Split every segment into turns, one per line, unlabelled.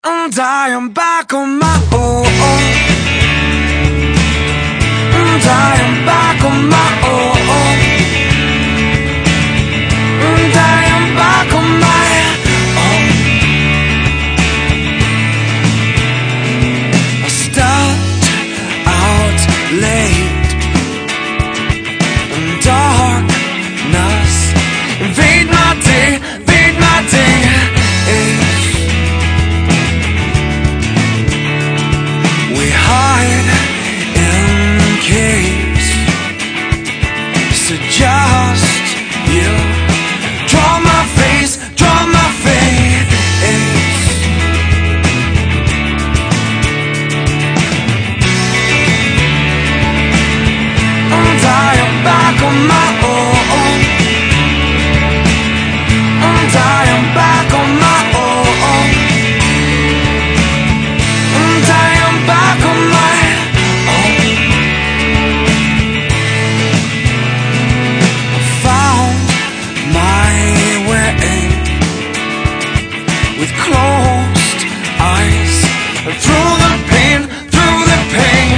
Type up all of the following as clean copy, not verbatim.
And I am back on my own. And I am back on my own. And I am back on my own. I stepped out late, and darkness invade my day, invade my day. We hide in caves, so just you draw my face, draw my face. And I am back on my own. And I am back on my own. And I am back on my own. I found my way with closed eyes, and through the pain, through the pain.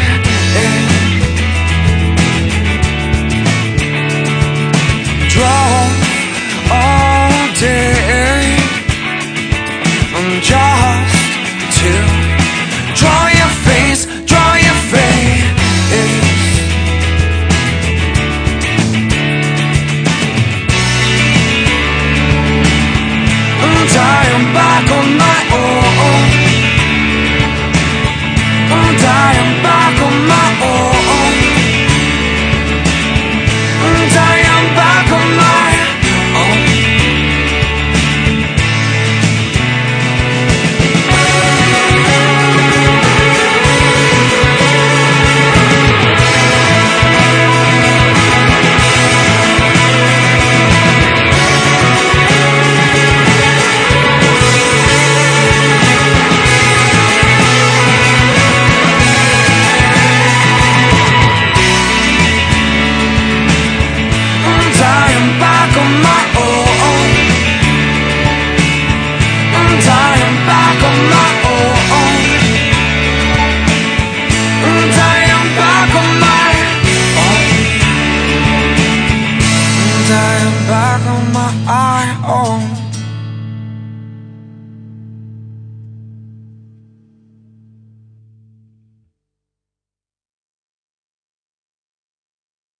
Drove all day, and just to draw your face, draw your face. And I am back on my own. And I am back on my own. And I am back on my own. And I am back on my own. And I am back on my own. And I am back on my own. And I am back on my own.